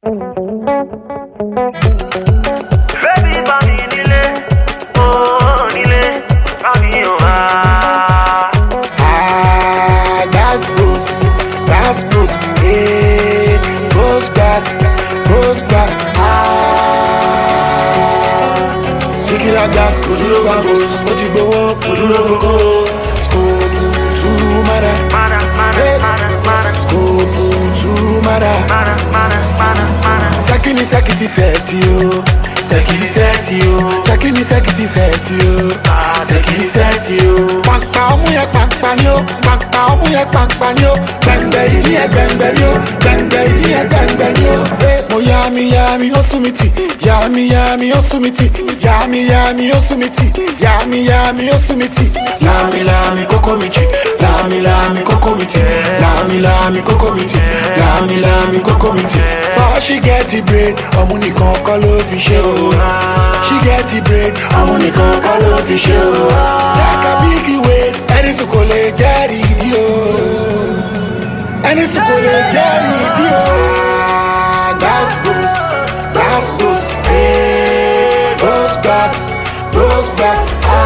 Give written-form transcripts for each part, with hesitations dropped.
Baby, bami nile, oh nile, bami oh that's boost, hey, goes gas, Sikira gas, kuduro babos, ojibowo, kuduro gogo, skopu tu mara, skopu tu mara, sakini sakiti seti yo, sakini seti yo, sakini sakiti seti yo, sakini seti yo, pampa omuye pampa ni o, pampa omuye pampa ni o, gbẹngbẹ iri ẹ gbẹngbẹ ni o, gbẹngbẹ iri ẹ gbẹngbẹ ni o. Mo yami osumiti, yami osumiti, yami osumiti, yami osumiti, lami kokomiti, lami kokomiti, lami kokomiti, lami kokomiti. But she get the brain, ọmọ nìkan kọ́ ló fi ṣe o. She get the brain, ọmọ nìkan kọ́ ló fi ṣe o. Jaka big ways, ẹni sùn kò lè jẹ́rìí ìdí o. Ẹni sùn kò lè jẹ́rìí ìdí o. That's boost, hey, boost gas,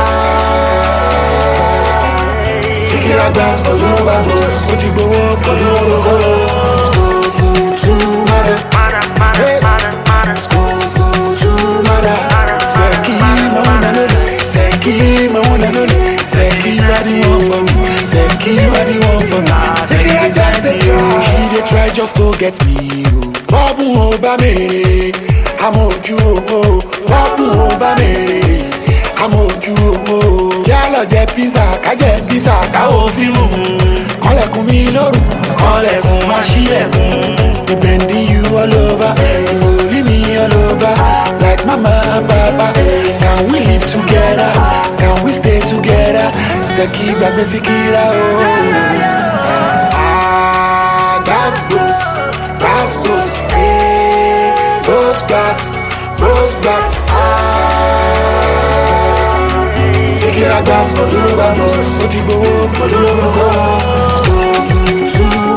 Sikira gas, kọlùmọ́ boost, ojúgbówó kọlùmọ́ kọ́, skopu tu mara, skopu tu mara, Seki mawuna nole, Seki wadi one for me, Sikira gas the try, he dey try just to get me, Bobu Obame, Amoju o, Bobu Obame, Amoju o. Yálọ̀ jẹ pizza, ká jẹ pizza, ká o fíìmù. Kọ́lẹ̀kùn mi lóru, kọ́lẹ̀kùn má ṣílẹ̀kùn. We bending you all over, you holding me all over. Like mama and papa, can we live together? Can we stay together? Seki gbàgbé Sikira o. That's boost, hey, boost gas, Sikira gas, kọlùmọ́ babos, ojúgbówó kọlùmọ́ kọ́, skopu tu